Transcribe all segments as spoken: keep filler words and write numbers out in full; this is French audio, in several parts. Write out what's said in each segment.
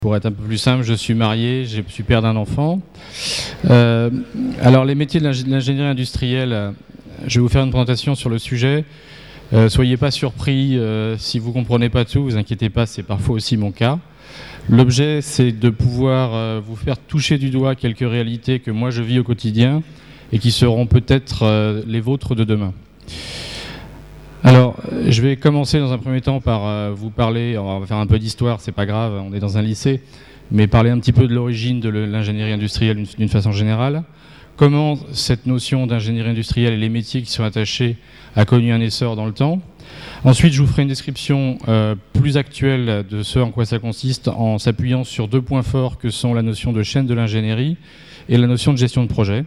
Pour être un peu plus simple, je suis marié, je suis père d'un enfant. Euh, alors les métiers de l'ingénierie industrielle, je vais vous faire une présentation sur le sujet. Euh, soyez pas surpris euh, si vous comprenez pas tout, vous inquiétez pas, c'est parfois aussi mon cas. L'objet, c'est de pouvoir euh, vous faire toucher du doigt quelques réalités que moi je vis au quotidien et qui seront peut-être euh, les vôtres de demain. Alors, je vais commencer dans un premier temps par euh, vous parler, on va faire un peu d'histoire, c'est pas grave, on est dans un lycée, mais parler un petit peu de l'origine de l'ingénierie industrielle d'une façon générale. Comment cette notion d'ingénierie industrielle et les métiers qui sont attachés a connu un essor dans le temps. Ensuite, je vous ferai une description euh, plus actuelle de ce en quoi ça consiste en s'appuyant sur deux points forts que sont la notion de chaîne de l'ingénierie et la notion de gestion de projet.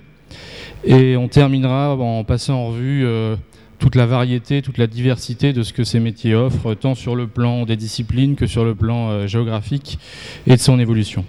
Et on terminera en passant en revue euh, toute la variété, toute la diversité de ce que ces métiers offrent, tant sur le plan des disciplines que sur le plan euh, géographique et de son évolution.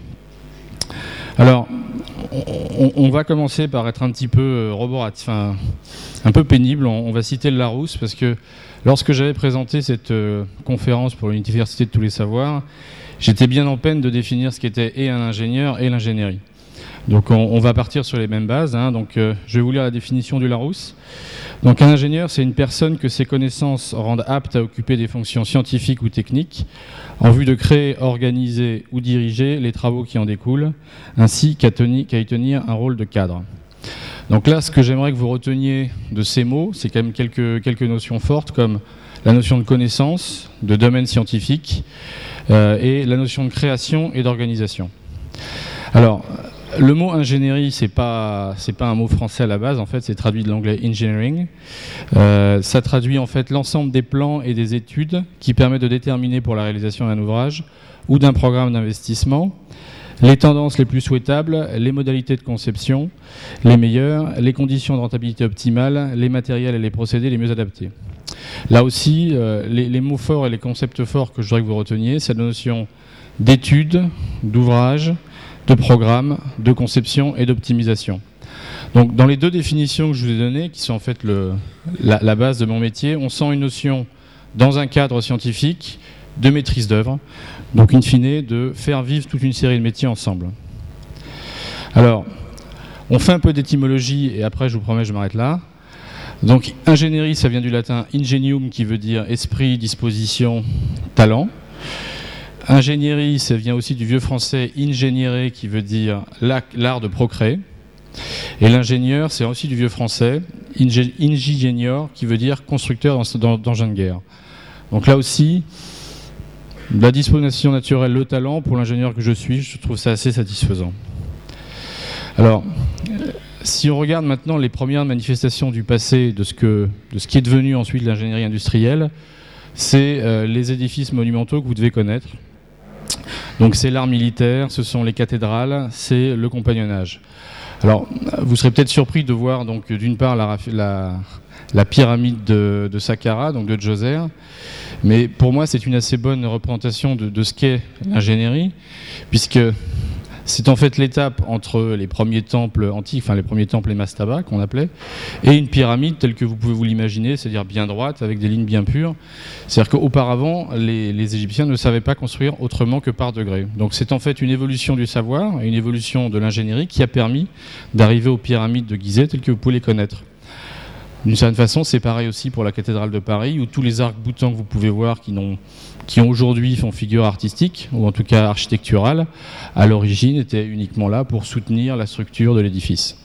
Alors, on, on va commencer par être un petit peu euh, roboratif, enfin, un peu pénible. On, on va citer le Larousse parce que lorsque j'avais présenté cette euh, conférence pour l'Université de tous les savoirs, j'étais bien en peine de définir ce qu'était et un ingénieur et l'ingénierie. Donc on, on va partir sur les mêmes bases. Hein. Donc, euh, je vais vous lire la définition du Larousse. Donc un ingénieur, c'est une personne que ses connaissances rendent apte à occuper des fonctions scientifiques ou techniques en vue de créer, organiser ou diriger les travaux qui en découlent, ainsi qu'à teni- qu'à y tenir un rôle de cadre. Donc là, ce que j'aimerais que vous reteniez de ces mots, c'est quand même quelques, quelques notions fortes comme la notion de connaissance, de domaine scientifique euh, et la notion de création et d'organisation. Alors, le mot ingénierie, c'est pas c'est pas un mot français à la base. En fait, c'est traduit de l'anglais engineering. Euh, ça traduit en fait l'ensemble des plans et des études qui permettent de déterminer pour la réalisation d'un ouvrage ou d'un programme d'investissement les tendances les plus souhaitables, les modalités de conception les meilleures, les conditions de rentabilité optimales, les matériels et les procédés les mieux adaptés. Là aussi, euh, les, les mots forts et les concepts forts que je voudrais que vous reteniez, c'est la notion d'étude, d'ouvrage, de programme, de conception et d'optimisation. Donc dans les deux définitions que je vous ai données, qui sont en fait le, la, la base de mon métier, on sent une notion dans un cadre scientifique de maîtrise d'œuvre, donc in fine de faire vivre toute une série de métiers ensemble. Alors, on fait un peu d'étymologie et après je vous promets je m'arrête là. Donc ingénierie, ça vient du latin ingenium qui veut dire esprit, disposition, talent. Ingénierie, ça vient aussi du vieux français ingénierer qui veut dire l'art de procréer. Et l'ingénieur, c'est aussi du vieux français ingenieur qui veut dire constructeur d'engins de guerre. Donc là aussi, la disposition naturelle, le talent, pour l'ingénieur que je suis, je trouve ça assez satisfaisant. Alors, si on regarde maintenant les premières manifestations du passé de ce, que, de ce qui est devenu ensuite l'ingénierie industrielle, c'est euh, les édifices monumentaux que vous devez connaître. Donc c'est l'art militaire, ce sont les cathédrales, c'est le compagnonnage. Alors vous serez peut-être surpris de voir donc d'une part la, la, la pyramide de, de Saqqara, donc de Djoser, mais pour moi c'est une assez bonne représentation de, de ce qu'est l'ingénierie, puisque c'est en fait l'étape entre les premiers temples antiques, enfin les premiers temples et mastabas qu'on appelait, et une pyramide telle que vous pouvez vous l'imaginer, c'est-à-dire bien droite, avec des lignes bien pures. C'est-à-dire qu'auparavant, les, les Égyptiens ne savaient pas construire autrement que par degrés. Donc c'est en fait une évolution du savoir, une évolution de l'ingénierie qui a permis d'arriver aux pyramides de Gizeh telles que vous pouvez les connaître. D'une certaine façon, c'est pareil aussi pour la cathédrale de Paris, où tous les arcs-boutants que vous pouvez voir qui n'ont qui aujourd'hui font figure artistique, ou en tout cas architecturale, à l'origine étaient uniquement là pour soutenir la structure de l'édifice.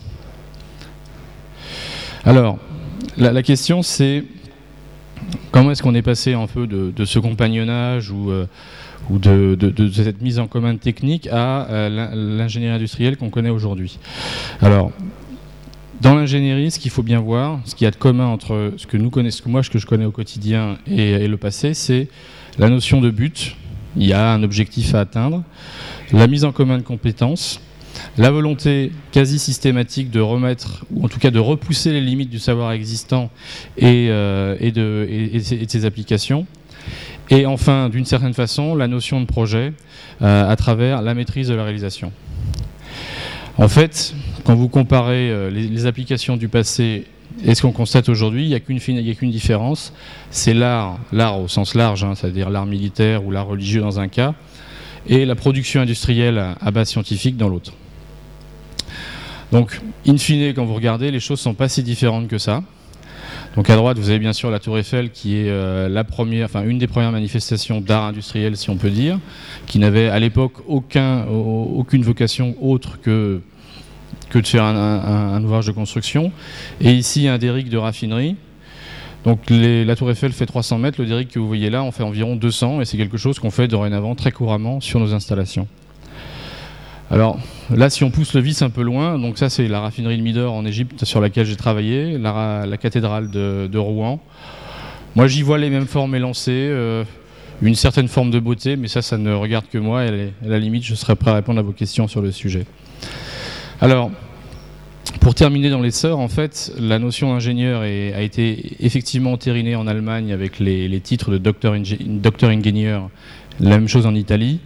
Alors, la, la question c'est comment est-ce qu'on est passé un peu de, de ce compagnonnage ou, euh, ou de, de, de cette mise en commun technique à euh, l'ingénierie industrielle qu'on connaît aujourd'hui. Alors, dans l'ingénierie, ce qu'il faut bien voir, ce qu'il y a de commun entre ce que nous connaissons, moi, ce que je connais au quotidien et, et le passé, c'est la notion de but. Il y a un objectif à atteindre, la mise en commun de compétences, la volonté quasi systématique de remettre, ou en tout cas de repousser les limites du savoir existant et, euh, et, de, et, et de ses applications. Et enfin, d'une certaine façon, la notion de projet euh, à travers la maîtrise de la réalisation. En fait, quand vous comparez euh, les, les applications du passé et ce qu'on constate aujourd'hui, il n'y a qu'une, il n'y a qu'une différence, c'est l'art, l'art au sens large, hein, c'est-à-dire l'art militaire ou l'art religieux dans un cas, et la production industrielle à base scientifique dans l'autre. Donc, in fine, quand vous regardez, les choses ne sont pas si différentes que ça. Donc à droite, vous avez bien sûr la Tour Eiffel, qui est euh, la première, enfin une des premières manifestations d'art industriel, si on peut dire, qui n'avait à l'époque aucun, aucune vocation autre que, que de faire un, un, un ouvrage de construction. Et ici, un derrick de raffinerie. Donc les, la Tour Eiffel fait trois cents mètres, le derrick que vous voyez là, on fait environ deux cents, et c'est quelque chose qu'on fait dorénavant très couramment sur nos installations. Alors là, si on pousse le vice un peu loin, donc ça c'est la raffinerie de Midor en Égypte sur laquelle j'ai travaillé, la, la cathédrale de, de Rouen. Moi j'y vois les mêmes formes élancées, euh, une certaine forme de beauté, mais ça, ça ne regarde que moi, et à la limite je serai prêt à répondre à vos questions sur le sujet. Alors, pour terminer dans les sorts, en fait, la notion d'ingénieur est, a été effectivement entérinée en Allemagne avec les, les titres de docteur ingénieur, la même chose en Italie.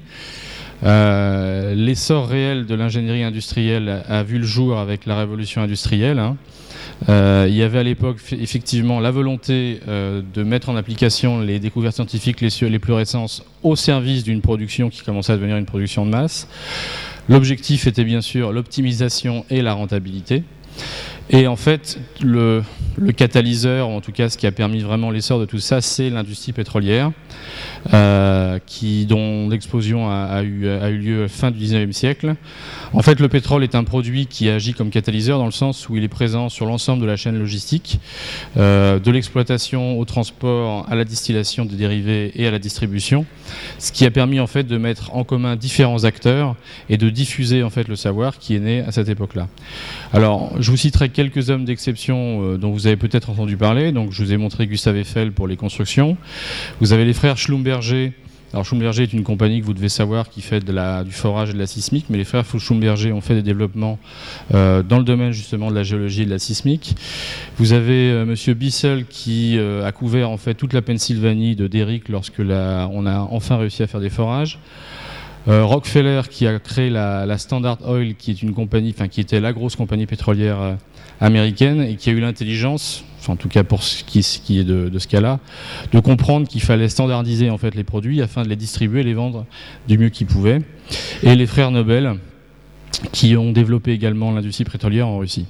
Euh, l'essor réel de l'ingénierie industrielle a, a vu le jour avec la révolution industrielle. Hein. Euh, il y avait à l'époque effectivement la volonté euh, de mettre en application les découvertes scientifiques les, les plus récentes au service d'une production qui commençait à devenir une production de masse. L'objectif était bien sûr l'optimisation et la rentabilité. Et en fait, le, le catalyseur, ou en tout cas ce qui a permis vraiment l'essor de tout ça, c'est l'industrie pétrolière, euh, qui, dont l'explosion a, a, eu, a eu lieu fin du dix-neuvième siècle. En fait, le pétrole est un produit qui agit comme catalyseur dans le sens où il est présent sur l'ensemble de la chaîne logistique, euh, de l'exploitation au transport, à la distillation des dérivés et à la distribution, ce qui a permis en fait de mettre en commun différents acteurs et de diffuser en fait le savoir qui est né à cette époque-là. Alors, je vous citerai quelques hommes d'exception euh, dont vous avez peut-être entendu parler. Donc, je vous ai montré Gustave Eiffel pour les constructions. Vous avez les frères Schlumberger. Alors, Schlumberger est une compagnie que vous devez savoir qui fait de la, du forage et de la sismique, mais les frères Schlumberger ont fait des développements euh, dans le domaine justement de la géologie et de la sismique. Vous avez euh, Monsieur Bissell qui euh, a couvert en fait toute la Pennsylvanie de derrick lorsque la, on a enfin réussi à faire des forages. Euh, Rockefeller qui a créé la, la Standard Oil, qui est une compagnie, enfin qui était la grosse compagnie pétrolière euh, américaine et qui a eu l'intelligence, enfin en tout cas pour ce qui, ce qui est de, de ce cas-là, de comprendre qu'il fallait standardiser en fait les produits afin de les distribuer et les vendre du mieux qu'ils pouvaient. Et les frères Nobel qui ont développé également l'industrie pétrolière en Russie.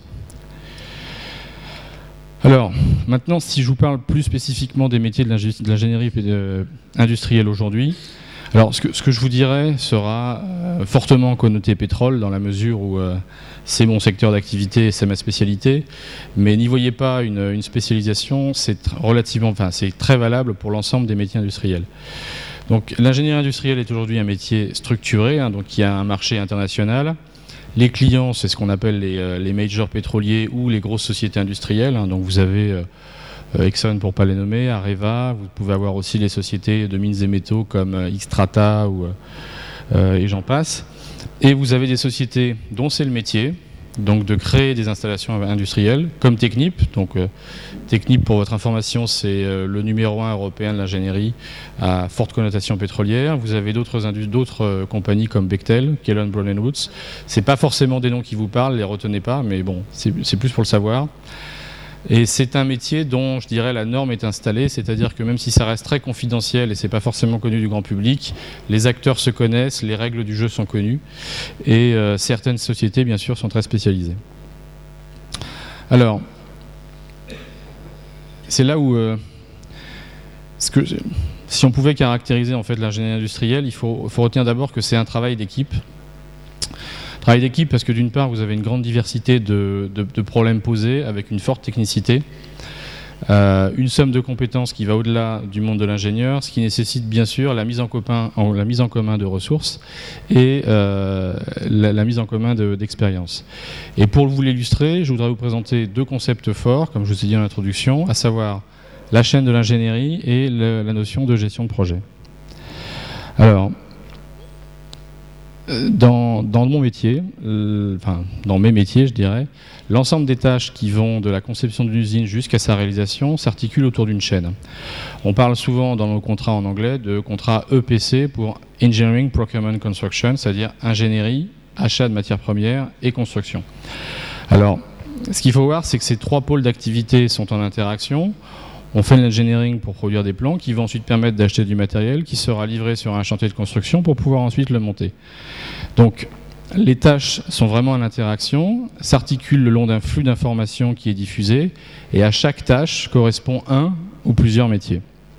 Alors, maintenant, si je vous parle plus spécifiquement des métiers de l'ingénierie industrielle aujourd'hui, alors, ce que, ce que je vous dirais sera euh, fortement connoté pétrole, dans la mesure où euh, c'est mon secteur d'activité et c'est ma spécialité, mais n'y voyez pas une, une spécialisation, c'est relativement, enfin, c'est très valable pour l'ensemble des métiers industriels. Donc, l'ingénierie industrielle est aujourd'hui un métier structuré, hein, donc il y a un marché international. Les clients, c'est ce qu'on appelle les, euh, les majors pétroliers ou les grosses sociétés industrielles, hein, donc vous avez... Euh, Exxon pour ne pas les nommer, Areva, vous pouvez avoir aussi les sociétés de mines et métaux comme Xstrata ou, euh, et j'en passe. Et vous avez des sociétés dont c'est le métier, donc de créer des installations industrielles, comme Technip. Donc euh, Technip, pour votre information, c'est euh, le numéro un européen de l'ingénierie à forte connotation pétrolière. Vous avez d'autres d'autres euh, compagnies comme Bechtel, Kellogg Brown and Woods. C'est pas forcément des noms qui vous parlent, les retenez pas, mais bon, c'est plus pour le savoir. Et c'est un métier dont, je dirais, la norme est installée, c'est-à-dire que même si ça reste très confidentiel et c'est pas forcément connu du grand public, les acteurs se connaissent, les règles du jeu sont connues, et euh, certaines sociétés, bien sûr, sont très spécialisées. Alors, c'est là où, euh, ce que, si on pouvait caractériser en fait l'ingénierie industrielle, il faut, faut retenir d'abord que c'est un travail d'équipe. Travail d'équipe parce que d'une part, vous avez une grande diversité de, de, de problèmes posés avec une forte technicité, euh, une somme de compétences qui va au-delà du monde de l'ingénieur, ce qui nécessite bien sûr la mise en commun, la mise en commun de ressources et euh, la, la mise en commun d'expériences. De, et pour vous l'illustrer, je voudrais vous présenter deux concepts forts, comme je vous ai dit en introduction, à savoir la chaîne de l'ingénierie et le, la notion de gestion de projet. Alors, Dans, dans mon métier, euh, enfin dans mes métiers je dirais, l'ensemble des tâches qui vont de la conception d'une usine jusqu'à sa réalisation s'articulent autour d'une chaîne. On parle souvent dans nos contrats en anglais de contrat E P C pour Engineering, Procurement, Construction, c'est-à-dire ingénierie, achat de matières premières et construction. Alors, ce qu'il faut voir, c'est que ces trois pôles d'activité sont en interaction. On fait l'engineering pour produire des plans qui vont ensuite permettre d'acheter du matériel qui sera livré sur un chantier de construction pour pouvoir ensuite le monter. Donc, les tâches sont vraiment en interaction, s'articulent le long d'un flux d'informations qui est diffusé, et à chaque tâche correspond un ou plusieurs métiers.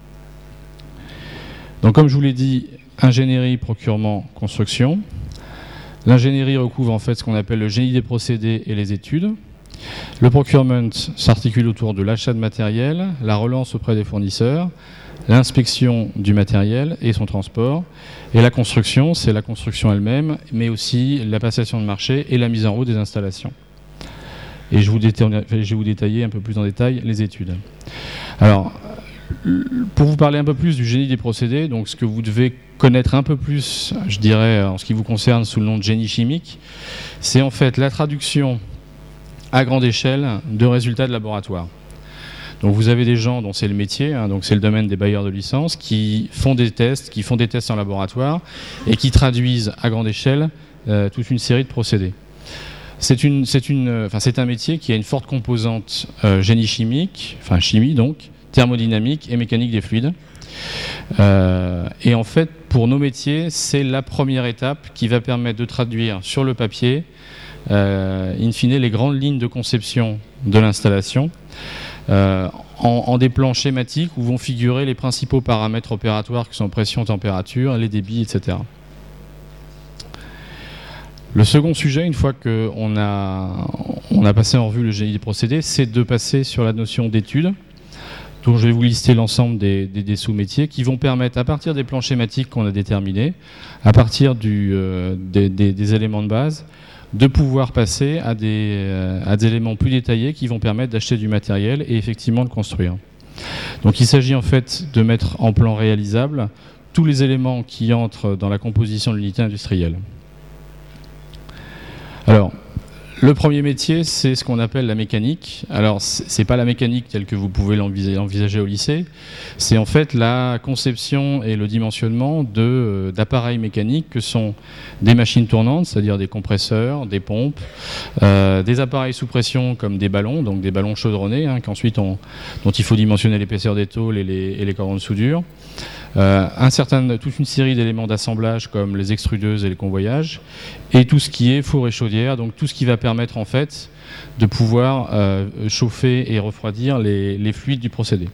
Donc, comme je vous l'ai dit, ingénierie, procurement, construction. L'ingénierie recouvre en fait ce qu'on appelle le génie des procédés et les études. Le procurement s'articule autour de l'achat de matériel, la relance auprès des fournisseurs, l'inspection du matériel et son transport. Et la construction, c'est la construction elle-même, mais aussi la passation de marché et la mise en route des installations. Et je, vous détaille, je vais vous détailler un peu plus en détail les études. Alors, pour vous parler un peu plus du génie des procédés, donc ce que vous devez connaître un peu plus, je dirais, en ce qui vous concerne sous le nom de génie chimique, c'est en fait la traduction à grande échelle de résultats de laboratoire. Donc vous avez des gens dont c'est le métier, hein, donc c'est le domaine des bailleurs de licence, qui font des tests, qui font des tests en laboratoire et qui traduisent à grande échelle euh, toute une série de procédés. C'est une, c'est une, enfin c'est un métier qui a une forte composante euh, génie chimique, enfin chimie donc, thermodynamique et mécanique des fluides. Euh, et en fait, pour nos métiers, c'est la première étape qui va permettre de traduire sur le papier Euh, in fine, les grandes lignes de conception de l'installation euh, en, en des plans schématiques où vont figurer les principaux paramètres opératoires qui sont pression, température, les débits, et cetera. Le second sujet, une fois qu'on a, on a passé en revue le génie des procédés, c'est de passer sur la notion d'étude. Donc je vais vous lister l'ensemble des, des, des sous-métiers qui vont permettre, à partir des plans schématiques qu'on a déterminés, à partir du, euh, des, des, des éléments de base, de pouvoir passer à des, euh, à des éléments plus détaillés qui vont permettre d'acheter du matériel et effectivement de construire. Donc il s'agit en fait de mettre en plan réalisable tous les éléments qui entrent dans la composition de l'unité industrielle. Alors, le premier métier, c'est ce qu'on appelle la mécanique. Alors, c'est pas la mécanique telle que vous pouvez l'envisager au lycée. C'est en fait la conception et le dimensionnement de, euh, d'appareils mécaniques que sont des machines tournantes, c'est-à-dire des compresseurs, des pompes, euh, des appareils sous pression comme des ballons, donc des ballons chaudronnés, hein, qu'ensuite on, dont il faut dimensionner l'épaisseur des tôles et les, et les cordons de soudure. Euh, un certain, toute une série d'éléments d'assemblage comme les extrudeuses et les convoyages, et tout ce qui est four et chaudière, donc tout ce qui va permettre en fait de pouvoir euh, chauffer et refroidir les, les fluides du procédé.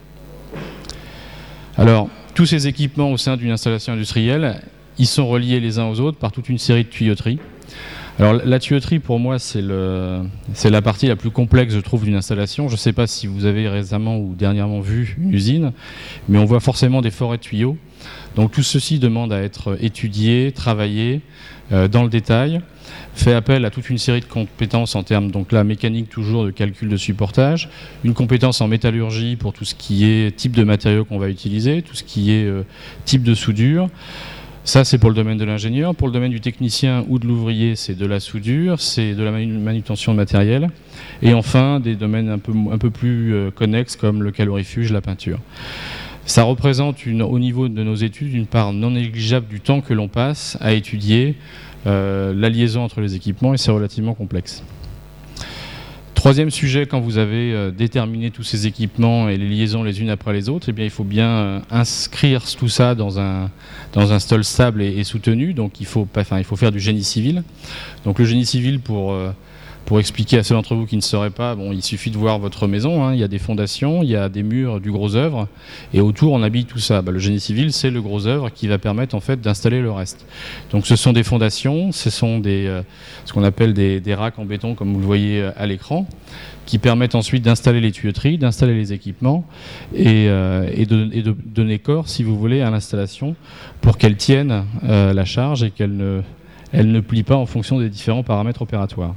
Alors, tous ces équipements au sein d'une installation industrielle, ils sont reliés les uns aux autres par toute une série de tuyauteries. Alors la tuyauterie, pour moi, c'est, le, c'est la partie la plus complexe, je trouve, d'une installation. Je ne sais pas si vous avez récemment ou dernièrement vu une usine, mais on voit forcément des forêts de tuyaux. Donc tout ceci demande à être étudié, travaillé euh, dans le détail, fait appel à toute une série de compétences en termes, donc là, mécanique toujours, de calcul de supportage, une compétence en métallurgie pour tout ce qui est type de matériaux qu'on va utiliser, tout ce qui est euh, type de soudure. Ça, c'est pour le domaine de l'ingénieur. Pour le domaine du technicien ou de l'ouvrier, c'est de la soudure, c'est de la manutention de matériel. Et enfin, des domaines un peu, un peu plus euh, connexes comme le calorifuge, la peinture. Ça représente une, au niveau de nos études une part non négligeable du temps que l'on passe à étudier euh, la liaison entre les équipements, et c'est relativement complexe. Troisième sujet, quand vous avez euh, déterminé tous ces équipements et les liaisons les unes après les autres, eh bien, il faut bien euh, inscrire tout ça dans un, dans un stol stable et, et soutenu. Donc il faut, enfin, il faut faire du génie civil. Donc le génie civil, pour, euh, pour expliquer à ceux d'entre vous qui ne sauraient pas, bon, il suffit de voir votre maison, hein, il y a des fondations, il y a des murs, du gros œuvre, et autour on habille tout ça. Bah, le génie civil, c'est le gros œuvre qui va permettre en fait d'installer le reste. Donc ce sont des fondations, ce sont des, euh, ce qu'on appelle des, des racks en béton, comme vous le voyez à l'écran, qui permettent ensuite d'installer les tuyauteries, d'installer les équipements et, euh, et, de, et de donner corps, si vous voulez, à l'installation pour qu'elle tienne euh, la charge et qu'elle ne, elle ne plie pas en fonction des différents paramètres opératoires.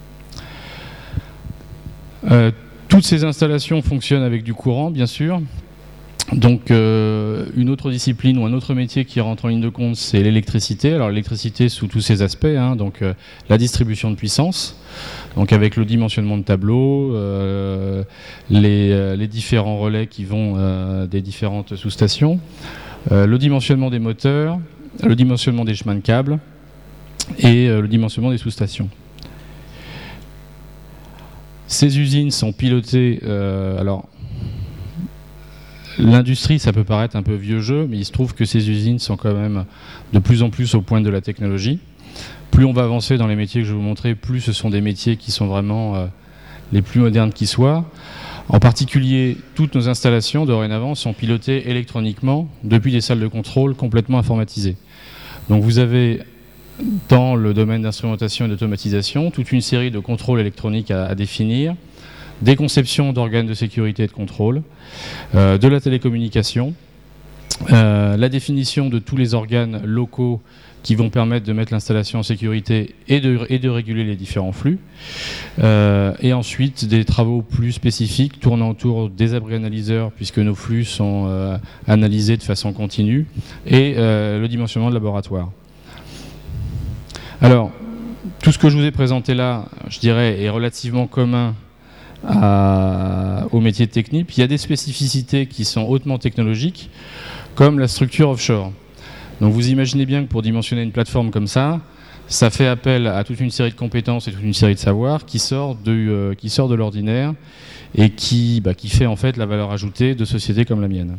Euh, toutes ces installations fonctionnent avec du courant, bien sûr. Donc euh, une autre discipline ou un autre métier qui rentre en ligne de compte, c'est l'électricité. Alors l'électricité sous tous ses aspects, hein, donc euh, la distribution de puissance, donc avec le dimensionnement de tableaux, euh, les, euh, les différents relais qui vont euh, des différentes sous-stations, euh, le dimensionnement des moteurs, le dimensionnement des chemins de câbles et euh, le dimensionnement des sous-stations. Ces usines sont pilotées, euh, alors l'industrie, ça peut paraître un peu vieux jeu, mais il se trouve que ces usines sont quand même de plus en plus au point de la technologie. Plus on va avancer dans les métiers que je vais vous montrer, plus ce sont des métiers qui sont vraiment euh, les plus modernes qui soient. En particulier, toutes nos installations, dorénavant, sont pilotées électroniquement depuis des salles de contrôle complètement informatisées. Donc vous avez, dans le domaine d'instrumentation et d'automatisation, toute une série de contrôles électroniques à, à définir, des conceptions d'organes de sécurité et de contrôle, euh, de la télécommunication, euh, la définition de tous les organes locaux qui vont permettre de mettre l'installation en sécurité et de, et de réguler les différents flux. Euh, et ensuite, des travaux plus spécifiques tournant autour des abris analyseurs, puisque nos flux sont euh, analysés de façon continue, et euh, le dimensionnement de laboratoire. Alors, tout ce que je vous ai présenté là, je dirais, est relativement commun à, au métier de technique. Il y a des spécificités qui sont hautement technologiques, comme la structure offshore. Donc vous imaginez bien que pour dimensionner une plateforme comme ça, ça fait appel à toute une série de compétences et toute une série de savoirs qui sortent de, euh, qui sort de l'ordinaire et qui, bah, qui fait en fait la valeur ajoutée de sociétés comme la mienne.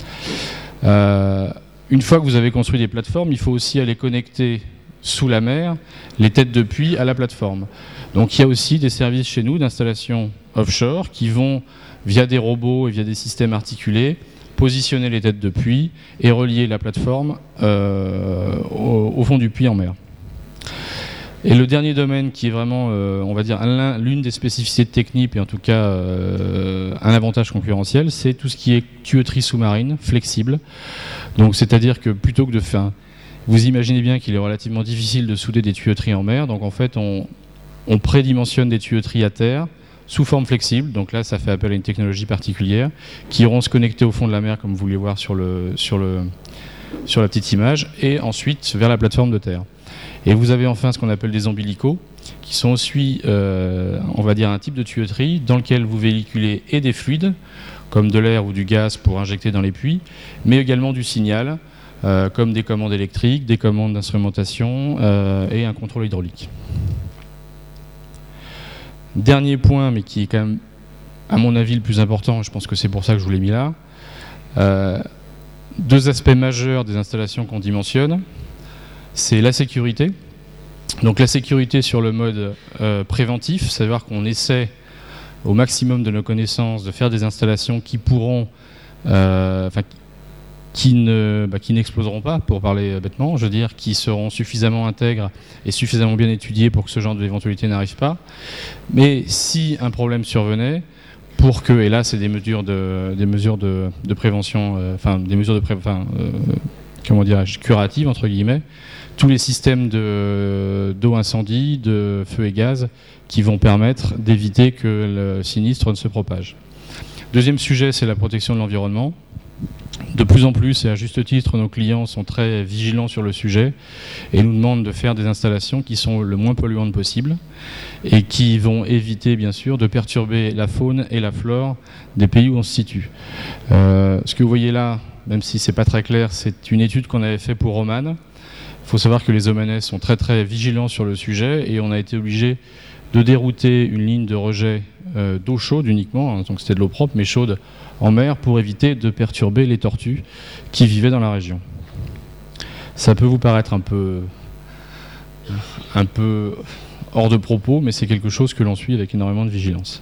Euh, une fois que vous avez construit des plateformes, il faut aussi aller connecter sous la mer les têtes de puits à la plateforme. Donc il y a aussi des services chez nous d'installation offshore qui vont, via des robots et via des systèmes articulés, positionner les têtes de puits et relier la plateforme euh, au, au fond du puits en mer. Et le dernier domaine qui est vraiment, euh, on va dire, l'une des spécificités de Technip, et en tout cas euh, un avantage concurrentiel, c'est tout ce qui est tuyauterie sous-marine, flexible. Donc c'est-à-dire que plutôt que de faire... Vous imaginez bien qu'il est relativement difficile de souder des tuyauteries en mer, donc en fait on, on prédimensionne des tuyauteries à terre, sous forme flexible, donc là ça fait appel à une technologie particulière, qui iront se connecter au fond de la mer comme vous voulez voir sur, le, sur, le, sur la petite image, et ensuite vers la plateforme de terre. Et vous avez enfin ce qu'on appelle des ombilicaux, qui sont aussi, euh, on va dire, un type de tuyauterie dans lequel vous véhiculez et des fluides, comme de l'air ou du gaz pour injecter dans les puits, mais également du signal, euh, comme des commandes électriques, des commandes d'instrumentation euh, et un contrôle hydraulique. Dernier point, mais qui est quand même, à mon avis, le plus important, je pense que c'est pour ça que je vous l'ai mis là, euh, deux aspects majeurs des installations qu'on dimensionne, c'est la sécurité. Donc la sécurité sur le mode euh, préventif, c'est-à-dire qu'on essaie au maximum de nos connaissances de faire des installations qui pourront, euh, enfin, qui ne, bah, qui n'exploseront pas, pour parler bêtement, je veux dire, qui seront suffisamment intègres et suffisamment bien étudiés pour que ce genre d'éventualité n'arrive pas. Mais si un problème survenait, pour que, et là c'est des mesures de, des mesures de, de prévention, euh, enfin des mesures de pré, enfin, euh, comment dirais-je, curatives entre guillemets, tous les systèmes de, d'eau incendie, de feu et gaz, qui vont permettre d'éviter que le sinistre ne se propage. Deuxième sujet, c'est la protection de l'environnement. De plus en plus, et à juste titre, nos clients sont très vigilants sur le sujet et nous demandent de faire des installations qui sont le moins polluantes possible et qui vont éviter, bien sûr, de perturber la faune et la flore des pays où on se situe. Euh, ce que vous voyez là, même si c'est pas très clair, c'est une étude qu'on avait fait pour Oman. Il faut savoir que les Omanais sont très très vigilants sur le sujet et on a été obligé de dérouter une ligne de rejet euh, d'eau chaude uniquement, hein, donc c'était de l'eau propre mais chaude en mer pour éviter de perturber les tortues qui vivaient dans la région. Ça peut vous paraître un peu, un peu hors de propos, mais c'est quelque chose que l'on suit avec énormément de vigilance.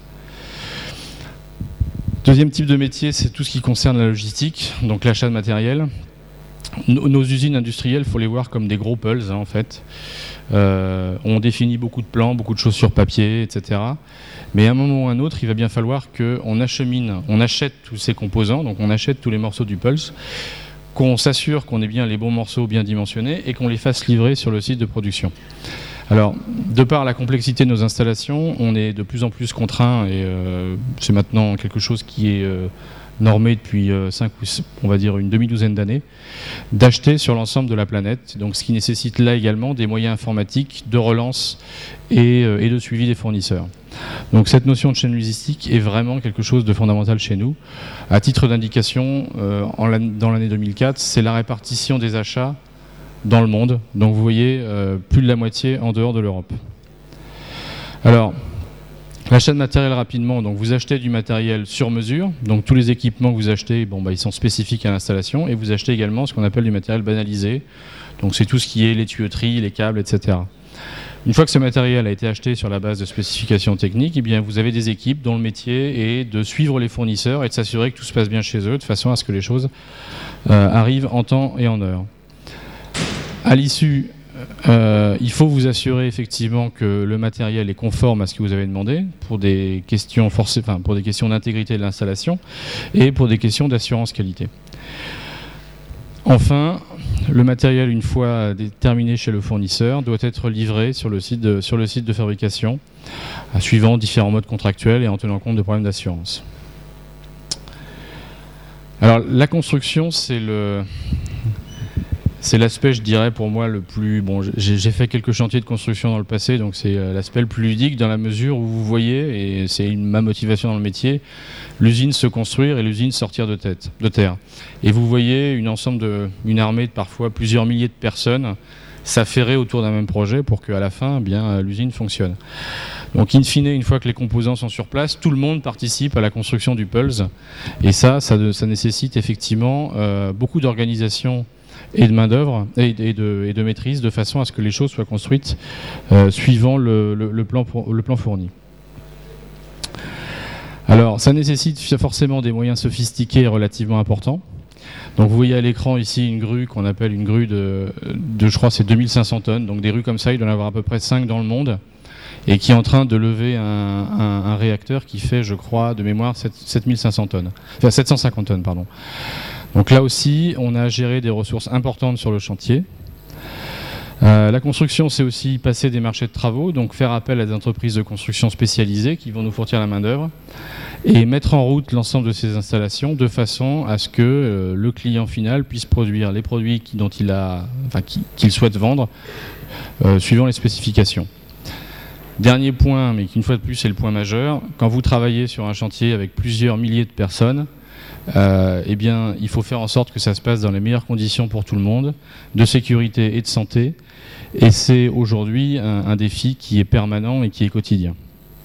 Deuxième type de métier, c'est tout ce qui concerne la logistique, donc l'achat de matériel. Nos, nos usines industrielles, il faut les voir comme des gros pulls, hein, en fait. Euh, on définit beaucoup de plans, beaucoup de choses sur papier, et cetera. Mais à un moment ou à un autre, il va bien falloir qu'on achemine, on achète tous ces composants, donc on achète tous les morceaux du pulse, qu'on s'assure qu'on ait bien les bons morceaux bien dimensionnés et qu'on les fasse livrer sur le site de production. Alors, de par la complexité de nos installations, on est de plus en plus contraint, et euh, c'est maintenant quelque chose qui est euh, normé depuis euh, cinq ou on va dire une demi-douzaine d'années, d'acheter sur l'ensemble de la planète, donc ce qui nécessite là également des moyens informatiques de relance et, euh, et de suivi des fournisseurs. Donc cette notion de chaîne logistique est vraiment quelque chose de fondamental chez nous. À titre d'indication, euh, en l'année, dans l'année deux mille quatre, c'est la répartition des achats dans le monde. Donc vous voyez, euh, plus de la moitié en dehors de l'Europe. Alors, L'achat de matériel rapidement, donc vous achetez du matériel sur mesure, donc tous les équipements que vous achetez, bon, bah, ils sont spécifiques à l'installation, et vous achetez également ce qu'on appelle du matériel banalisé, donc c'est tout ce qui est les tuyauteries, les câbles, et cetera. Une fois que ce matériel a été acheté sur la base de spécifications techniques, eh bien, vous avez des équipes dont le métier est de suivre les fournisseurs et de s'assurer que tout se passe bien chez eux, de façon à ce que les choses euh, arrivent en temps et en heure. À l'issue, Euh, il faut vous assurer effectivement que le matériel est conforme à ce que vous avez demandé pour des questions forcées, enfin, pour des questions d'intégrité de l'installation et pour des questions d'assurance qualité. Enfin, le matériel, une fois terminé chez le fournisseur, doit être livré sur le site de, sur le site de fabrication, en suivant différents modes contractuels et en tenant compte de problèmes d'assurance. Alors, la construction, c'est le... C'est l'aspect, je dirais, pour moi le plus... Bon, j'ai fait quelques chantiers de construction dans le passé, donc c'est l'aspect le plus ludique dans la mesure où vous voyez, et c'est ma motivation dans le métier, l'usine se construire et l'usine sortir de, tête, de terre. Et vous voyez une, ensemble de, une armée de parfois plusieurs milliers de personnes s'affairer autour d'un même projet pour qu'à la fin, eh bien, l'usine fonctionne. Donc, in fine, une fois que les composants sont sur place, tout le monde participe à la construction du Pulse. Et ça, ça, ça nécessite effectivement euh, beaucoup d'organisation et de main-d'œuvre et, et, de, et de maîtrise, de façon à ce que les choses soient construites euh, suivant le, le, le, plan, le plan fourni. Alors, ça nécessite forcément des moyens sophistiqués et relativement importants. Donc, vous voyez à l'écran ici une grue qu'on appelle une grue de, de je crois, c'est deux mille cinq cents tonnes. Donc, des grues comme ça, il doit y en avoir à peu près cinq dans le monde, et qui est en train de lever un, un, un réacteur qui fait, je crois, de mémoire, sept mille cinq cents tonnes. Enfin, sept cent cinquante tonnes, pardon. Donc là aussi, on a à gérer des ressources importantes sur le chantier. Euh, la construction, c'est aussi passer des marchés de travaux, donc faire appel à des entreprises de construction spécialisées qui vont nous fournir la main-d'œuvre et mettre en route l'ensemble de ces installations de façon à ce que euh, le client final puisse produire les produits qui, dont il a, enfin, qui, qu'il souhaite vendre euh, suivant les spécifications. Dernier point, mais qui une fois de plus est le point majeur, quand vous travaillez sur un chantier avec plusieurs milliers de personnes, Euh, eh bien, il faut faire en sorte que ça se passe dans les meilleures conditions pour tout le monde, de sécurité et de santé. Et c'est aujourd'hui un, un défi qui est permanent et qui est quotidien.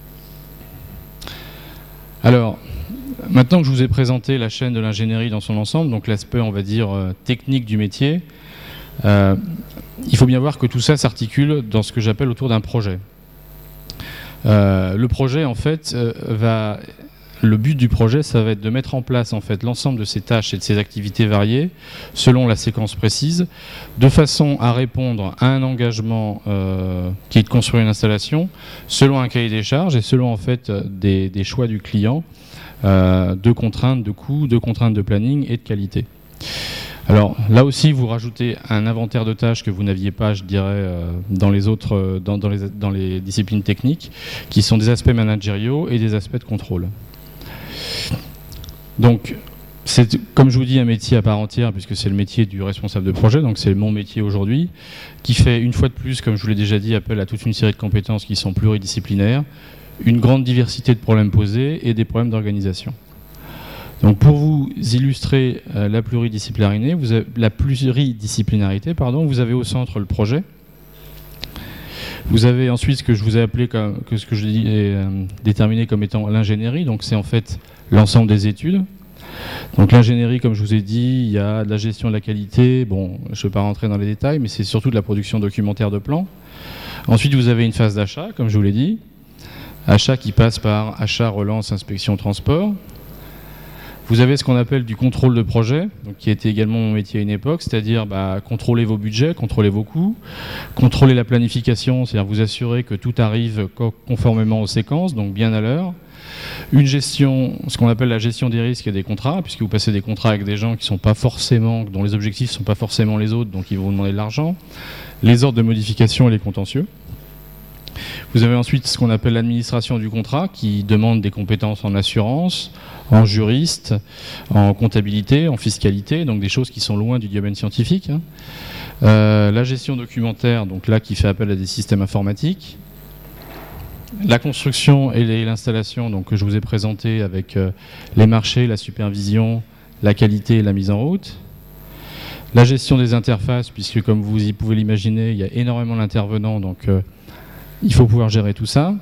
Alors, maintenant que je vous ai présenté la chaîne de l'ingénierie dans son ensemble, donc l'aspect, on va dire, euh, technique du métier, euh, il faut bien voir que tout ça s'articule dans ce que j'appelle autour d'un projet. Euh, le projet, en fait, euh, va... Le but du projet, ça va être de mettre en place en fait l'ensemble de ces tâches et de ces activités variées selon la séquence précise, de façon à répondre à un engagement euh, qui est de construire une installation, selon un cahier des charges et selon en fait des, des choix du client, euh, de contraintes de coûts, de contraintes de planning et de qualité. Alors là aussi, vous rajoutez un inventaire de tâches que vous n'aviez pas, je dirais, euh, dans les autres, euh, dans, dans, les, dans les disciplines techniques, qui sont des aspects managériaux et des aspects de contrôle. Donc, c'est, comme je vous dis, un métier à part entière, puisque c'est le métier du responsable de projet, donc c'est mon métier aujourd'hui, qui fait, une fois de plus, comme je vous l'ai déjà dit, appel à toute une série de compétences qui sont pluridisciplinaires, une grande diversité de problèmes posés et des problèmes d'organisation. Donc, pour vous illustrer euh, la pluridisciplinarité, vous avez, la pluridisciplinarité, pardon, vous avez au centre le projet. Vous avez ensuite ce que je vous ai appelé comme, que ce que je ai euh, déterminé comme étant l'ingénierie, donc c'est en fait l'ensemble des études. Donc l'ingénierie, comme je vous ai dit, il y a de la gestion de la qualité, bon, je ne vais pas rentrer dans les détails, mais c'est surtout de la production documentaire de plans. Ensuite, vous avez une phase d'achat, comme je vous l'ai dit, achat qui passe par achat, relance, inspection, transport. Vous avez ce qu'on appelle du contrôle de projet, donc qui était également mon métier à une époque, c'est-à-dire bah, contrôler vos budgets, contrôler vos coûts, contrôler la planification, c'est-à-dire vous assurer que tout arrive conformément aux séquences, donc bien à l'heure. Une gestion, ce qu'on appelle la gestion des risques et des contrats, puisque vous passez des contrats avec des gens qui sont pas forcément, dont les objectifs ne sont pas forcément les autres, donc ils vont vous demander de l'argent. Les ordres de modification et les contentieux. Vous avez ensuite ce qu'on appelle l'administration du contrat, qui demande des compétences en assurance, en juriste, en comptabilité, en fiscalité, donc des choses qui sont loin du domaine scientifique. Hein. Euh, la gestion documentaire, donc là qui fait appel à des systèmes informatiques. La construction et l'installation, donc que je vous ai présenté avec euh, les marchés, la supervision, la qualité et la mise en route. La gestion des interfaces, puisque comme vous y pouvez l'imaginer, il y a énormément d'intervenants, donc euh, il faut pouvoir gérer tout ça.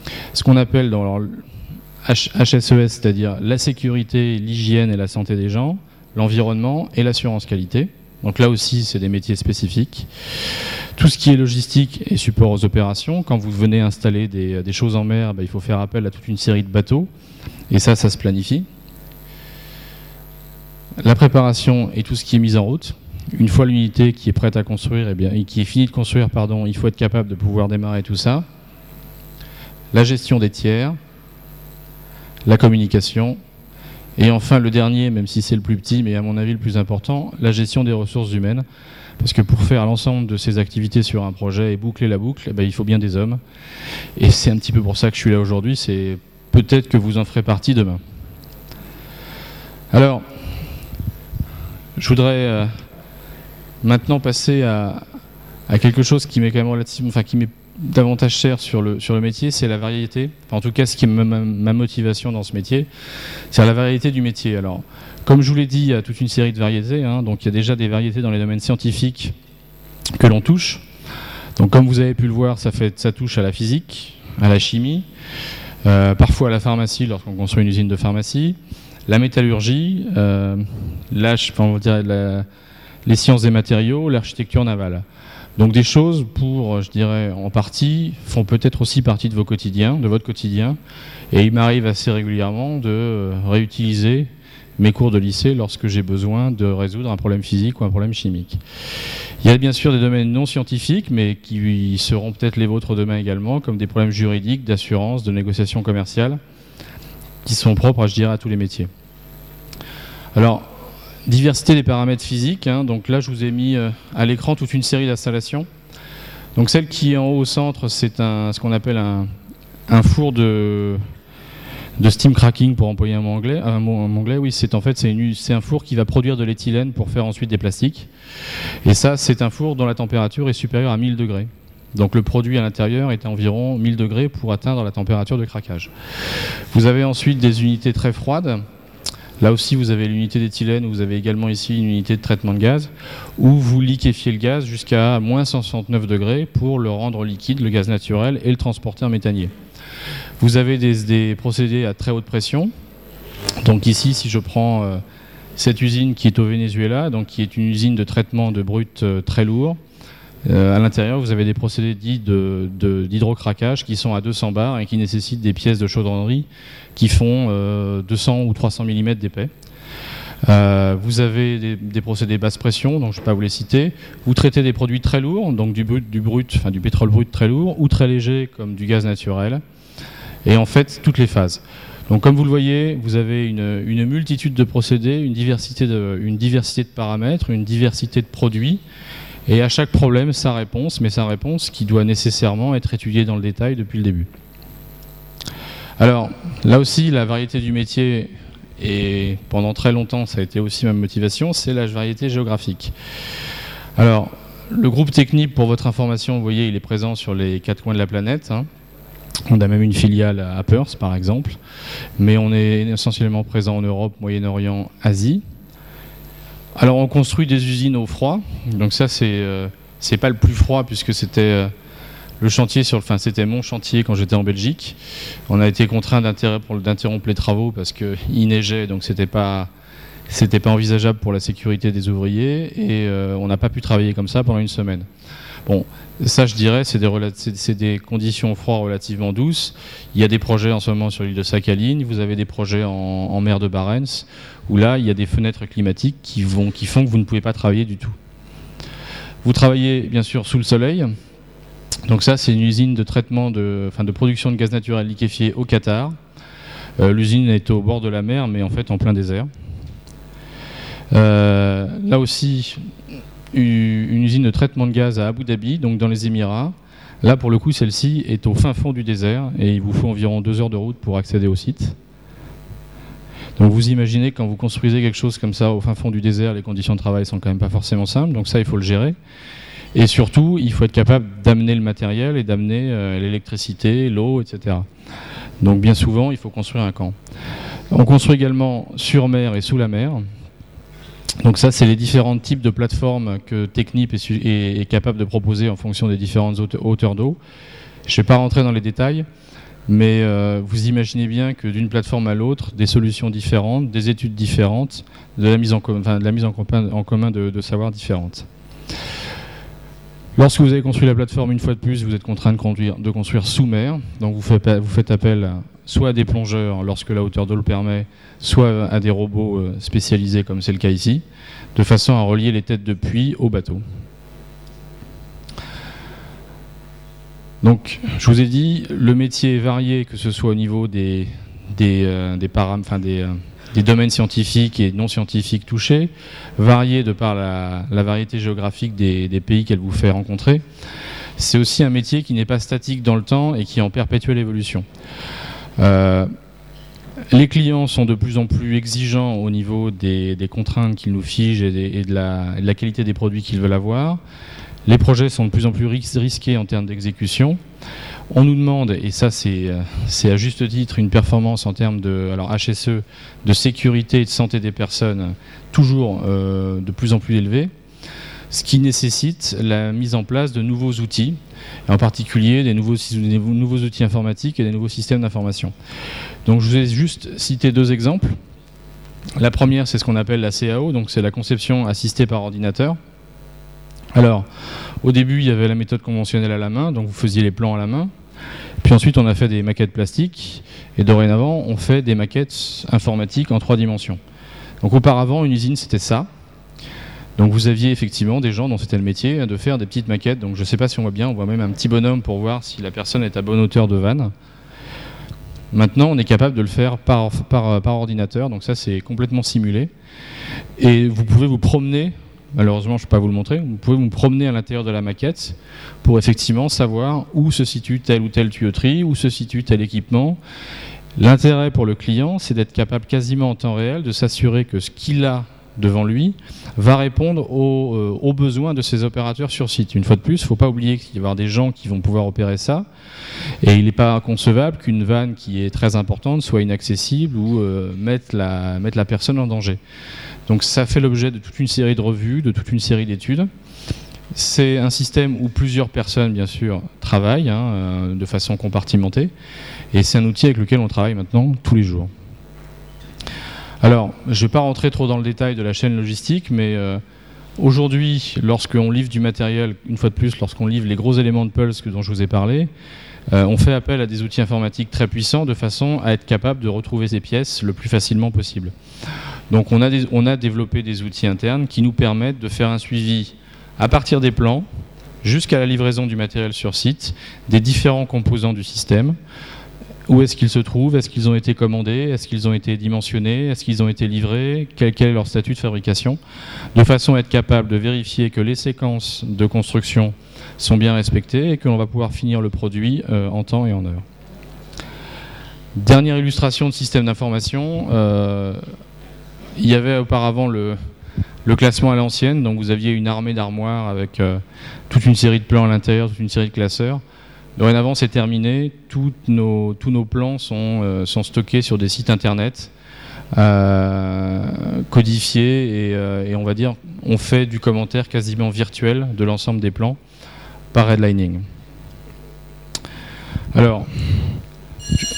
ce qu'on appelle dans leur H S E S, c'est-à-dire la sécurité, l'hygiène et la santé des gens, l'environnement et l'assurance qualité. Donc là aussi, c'est des métiers spécifiques. Tout ce qui est logistique et support aux opérations, quand vous venez installer des, des choses en mer, bah, il faut faire appel à toute une série de bateaux, et ça, ça se planifie. La préparation et tout ce qui est mis en route. Une fois l'unité qui est prête à construire, eh bien, et qui est finie de construire, pardon, il faut être capable de pouvoir démarrer tout ça. La gestion des tiers, la communication, et enfin le dernier, même si c'est le plus petit, mais à mon avis le plus important, la gestion des ressources humaines. Parce que pour faire l'ensemble de ces activités sur un projet et boucler la boucle, eh bien, il faut bien des hommes. Et c'est un petit peu pour ça que je suis là aujourd'hui, c'est peut-être que vous en ferez partie demain. Alors, je voudrais euh, maintenant passer à, à quelque chose qui m'est quand même relativement, enfin qui m'est davantage cher sur le, sur le métier, c'est la variété. Enfin, en tout cas, ce qui est ma, ma motivation dans ce métier, c'est la variété du métier. Alors, comme je vous l'ai dit, il y a toute une série de variétés. Hein, donc, il y a déjà des variétés dans les domaines scientifiques que l'on touche. Donc, comme vous avez pu le voir, ça, fait, ça touche à la physique, à la chimie, euh, parfois à la pharmacie lorsqu'on construit une usine de pharmacie, la métallurgie, euh, la, enfin, on va dire la, les sciences des matériaux, l'architecture navale. Donc des choses pour, je dirais, en partie, font peut-être aussi partie de vos quotidiens, de votre quotidien. Et il m'arrive assez régulièrement de réutiliser mes cours de lycée lorsque j'ai besoin de résoudre un problème physique ou un problème chimique. Il y a bien sûr des domaines non scientifiques, mais qui seront peut-être les vôtres demain également, comme des problèmes juridiques, d'assurance, de négociation commerciale, qui sont propres, je dirais, à tous les métiers. Alors, diversité des paramètres physiques, hein, donc là je vous ai mis euh, à l'écran toute une série d'installations. Donc celle qui est en haut au centre, c'est un, ce qu'on appelle un, un four de, de steam cracking, pour employer un mot anglais. Un mot, un mot anglais oui, c'est en fait c'est, une, c'est un four qui va produire de l'éthylène pour faire ensuite des plastiques. Et ça, c'est un four dont la température est supérieure à mille degrés. Donc le produit à l'intérieur est à environ mille degrés pour atteindre la température de craquage. Vous avez ensuite des unités très froides. Là aussi, vous avez l'unité d'éthylène, vous avez également ici une unité de traitement de gaz, où vous liquéfiez le gaz jusqu'à moins cent soixante-neuf degrés pour le rendre liquide, le gaz naturel, et le transporter en méthanier. Vous avez des, des procédés à très haute pression. Donc ici, si je prends euh, cette usine qui est au Venezuela, donc qui est une usine de traitement de brut euh, très lourd, Euh, à l'intérieur, vous avez des procédés dits de, de, d'hydrocraquage qui sont à deux cents bars et qui nécessitent des pièces de chaudronnerie qui font euh, deux cents ou trois cents millimètres d'épais. Euh, vous avez des, des procédés basse pression, donc je ne vais pas vous les citer. Vous traitez des produits très lourds, donc du brut, du brut, enfin du pétrole brut très lourd, ou très léger comme du gaz naturel. Et en fait, toutes les phases. Donc comme vous le voyez, vous avez une, une multitude de procédés, une diversité de, une diversité de paramètres, une diversité de produits. Et à chaque problème, sa réponse, mais sa réponse qui doit nécessairement être étudiée dans le détail depuis le début. Alors, là aussi, la variété du métier, et pendant très longtemps, ça a été aussi ma motivation, c'est la variété géographique. Alors, le groupe Technip, pour votre information, vous voyez, il est présent sur les quatre coins de la planète. Hein. On a même une filiale à Perth, par exemple. Mais on est essentiellement présent en Europe, Moyen-Orient, Asie. Alors on construit des usines au froid, donc ça c'est euh, c'est pas le plus froid puisque c'était euh, le chantier sur, enfin c'était mon chantier quand j'étais en Belgique. On a été contraint d'interrompre les travaux parce que il neigeait, donc c'était pas c'était pas envisageable pour la sécurité des ouvriers et euh, on n'a pas pu travailler comme ça pendant une semaine. Bon, ça je dirais, c'est des, c'est, c'est des conditions au froid relativement douces. Il y a des projets en ce moment sur l'île de Sakhaline, vous avez des projets en, en mer de Barents, où là il y a des fenêtres climatiques qui, vont, qui font que vous ne pouvez pas travailler du tout. Vous travaillez bien sûr sous le soleil. Donc ça c'est une usine de traitement, de, enfin, de production de gaz naturel liquéfié au Qatar. Euh, l'usine est au bord de la mer, mais en fait en plein désert. Euh, là aussi, une usine de traitement de gaz à Abu Dhabi, donc dans les Émirats. Là, pour le coup, celle-ci est au fin fond du désert et il vous faut environ deux heures de route pour accéder au site. Donc vous imaginez quand vous construisez quelque chose comme ça au fin fond du désert, les conditions de travail sont quand même pas forcément simples, donc ça, il faut le gérer. Et surtout, il faut être capable d'amener le matériel et d'amener euh, l'électricité, l'eau, et cetera. Donc bien souvent, il faut construire un camp. On construit également sur mer et sous la mer. Donc ça, c'est les différents types de plateformes que Technip est, est, est capable de proposer en fonction des différentes hauteurs d'eau. Je ne vais pas rentrer dans les détails, Mais euh, vous imaginez bien que d'une plateforme à l'autre, des solutions différentes, des études différentes, de la mise en, com- enfin, de, la mise en, commun, en commun de, de savoirs différentes. Lorsque vous avez construit la plateforme, une fois de plus, vous êtes contraint de, conduire, de construire sous mer. Donc vous faites, vous faites appel soit à des plongeurs lorsque la hauteur d'eau le permet, soit à des robots spécialisés comme c'est le cas ici, de façon à relier les têtes de puits au bateau. Donc, je vous ai dit, le métier est varié, que ce soit au niveau des, des, euh, des, param- enfin des, euh, des domaines scientifiques et non scientifiques touchés, varié de par la, la variété géographique des, des pays qu'elle vous fait rencontrer. C'est aussi un métier qui n'est pas statique dans le temps et qui est en perpétuelle évolution. Euh, les clients sont de plus en plus exigeants au niveau des, des contraintes qu'ils nous figent et, des, et, de la, et de la qualité des produits qu'ils veulent avoir. Les projets sont de plus en plus risqués en termes d'exécution. On nous demande, et ça c'est, c'est à juste titre, une performance en termes de alors H S E, de sécurité et de santé des personnes toujours euh, de plus en plus élevée, ce qui nécessite la mise en place de nouveaux outils, en particulier des nouveaux, des nouveaux outils informatiques et des nouveaux systèmes d'information. Donc je vous ai juste cité deux exemples. La première, c'est ce qu'on appelle la C A O, donc c'est la conception assistée par ordinateur. Alors, au début, il y avait la méthode conventionnelle à la main, donc vous faisiez les plans à la main. Puis ensuite, on a fait des maquettes plastiques. Et dorénavant, on fait des maquettes informatiques en trois dimensions. Donc auparavant, une usine, c'était ça. Donc vous aviez effectivement des gens dont c'était le métier de faire des petites maquettes. Donc je ne sais pas si on voit bien, on voit même un petit bonhomme pour voir si la personne est à bonne hauteur de vanne. Maintenant, on est capable de le faire par, par, par ordinateur. Donc ça, c'est complètement simulé. Et vous pouvez vous promener. Malheureusement, je ne peux pas vous le montrer. Vous pouvez vous promener à l'intérieur de la maquette pour effectivement savoir où se situe telle ou telle tuyauterie, où se situe tel équipement. L'intérêt pour le client, c'est d'être capable quasiment en temps réel de s'assurer que ce qu'il a devant lui va répondre aux, euh, aux besoins de ses opérateurs sur site. Une fois de plus, il ne faut pas oublier qu'il va y avoir des gens qui vont pouvoir opérer ça. Et il n'est pas concevable qu'une vanne qui est très importante soit inaccessible ou euh, mette, la, mette la personne en danger. Donc ça fait l'objet de toute une série de revues, de toute une série d'études. C'est un système où plusieurs personnes, bien sûr, travaillent hein, euh, de façon compartimentée. Et c'est un outil avec lequel on travaille maintenant tous les jours. Alors, je ne vais pas rentrer trop dans le détail de la chaîne logistique, mais euh, aujourd'hui, lorsqu'on livre du matériel, une fois de plus, lorsqu'on livre les gros éléments de pulse dont je vous ai parlé, euh, on fait appel à des outils informatiques très puissants de façon à être capable de retrouver ces pièces le plus facilement possible. Donc on a, des, on a développé des outils internes qui nous permettent de faire un suivi à partir des plans jusqu'à la livraison du matériel sur site, des différents composants du système. Où est-ce qu'ils se trouvent? Est-ce qu'ils ont été commandés? Est-ce qu'ils ont été dimensionnés? Est-ce qu'ils ont été livrés? quel, quel est leur statut de fabrication? De façon à être capable de vérifier que les séquences de construction sont bien respectées et que l'on va pouvoir finir le produit euh, en temps et en heure. Dernière illustration de système d'information. Euh, il y avait auparavant le, le classement à l'ancienne, donc vous aviez une armée d'armoires avec euh, toute une série de plans à l'intérieur, toute une série de classeurs. Dorénavant, c'est terminé. Toutes nos, tous nos plans sont, euh, sont stockés sur des sites internet, euh, codifiés, et, euh, et on va dire, on fait du commentaire quasiment virtuel de l'ensemble des plans par redlining. Alors, je...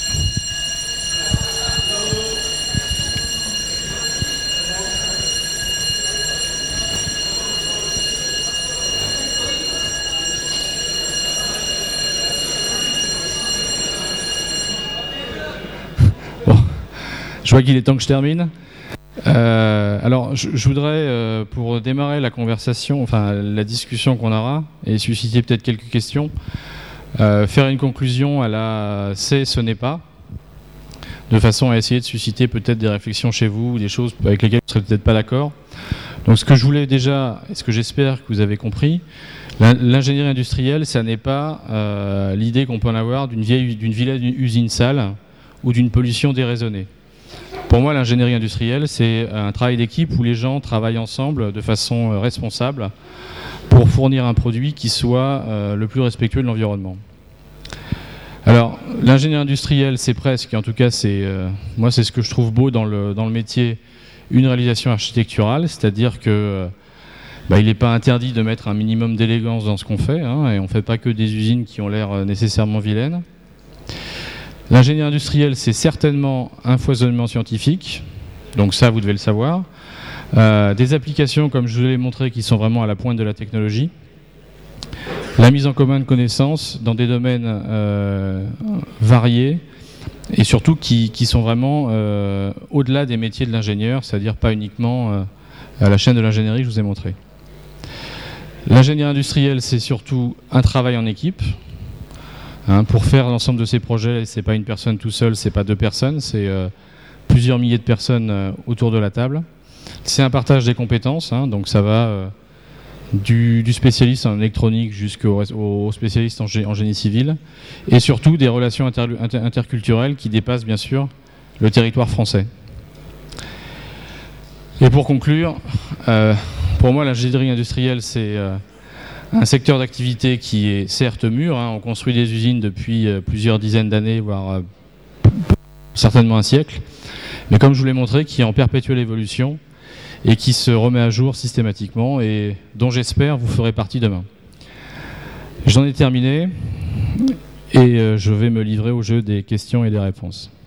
Je vois qu'il est temps que je termine. Euh, alors, je, je voudrais, euh, pour démarrer la conversation, enfin la discussion qu'on aura, et susciter peut-être quelques questions, euh, faire une conclusion à la « c'est, ce n'est pas », de façon à essayer de susciter peut-être des réflexions chez vous, ou des choses avec lesquelles vous ne serez peut-être pas d'accord. Donc ce que je voulais déjà, et ce que j'espère que vous avez compris, l'ingénierie industrielle, ça n'est pas euh, l'idée qu'on peut en avoir d'une vieille, d'une vilaine usine sale ou d'une pollution déraisonnée. Pour moi, l'ingénierie industrielle, c'est un travail d'équipe où les gens travaillent ensemble de façon responsable pour fournir un produit qui soit euh, le plus respectueux de l'environnement. Alors, l'ingénierie industrielle, c'est presque, en tout cas, c'est, euh, moi, c'est ce que je trouve beau dans le, dans le métier, une réalisation architecturale, c'est-à-dire que bah, il n'est pas interdit de mettre un minimum d'élégance dans ce qu'on fait, hein, et on ne fait pas que des usines qui ont l'air nécessairement vilaines. L'ingénierie industrielle, c'est certainement un foisonnement scientifique, donc ça, vous devez le savoir. Euh, des applications, comme je vous l'ai montré, qui sont vraiment à la pointe de la technologie. La mise en commun de connaissances dans des domaines euh, variés et surtout qui, qui sont vraiment euh, au-delà des métiers de l'ingénieur, c'est-à-dire pas uniquement euh, à la chaîne de l'ingénierie que je vous ai montré. L'ingénierie industrielle, c'est surtout un travail en équipe. Hein, pour faire l'ensemble de ces projets, c'est pas une personne tout seul, c'est pas deux personnes, c'est euh, plusieurs milliers de personnes euh, autour de la table. C'est un partage des compétences, hein, donc ça va euh, du, du spécialiste en électronique jusqu'au au spécialiste en, gé, en génie civil, et surtout des relations inter, inter, interculturelles qui dépassent bien sûr le territoire français. Et pour conclure, euh, pour moi l'ingénierie industrielle c'est euh, un secteur d'activité qui est certes mûr, hein, on construit des usines depuis euh, plusieurs dizaines d'années, voire euh, certainement un siècle, mais comme je vous l'ai montré, qui est en perpétuelle évolution et qui se remet à jour systématiquement et dont j'espère vous ferez partie demain. J'en ai terminé et je vais me livrer au jeu des questions et des réponses.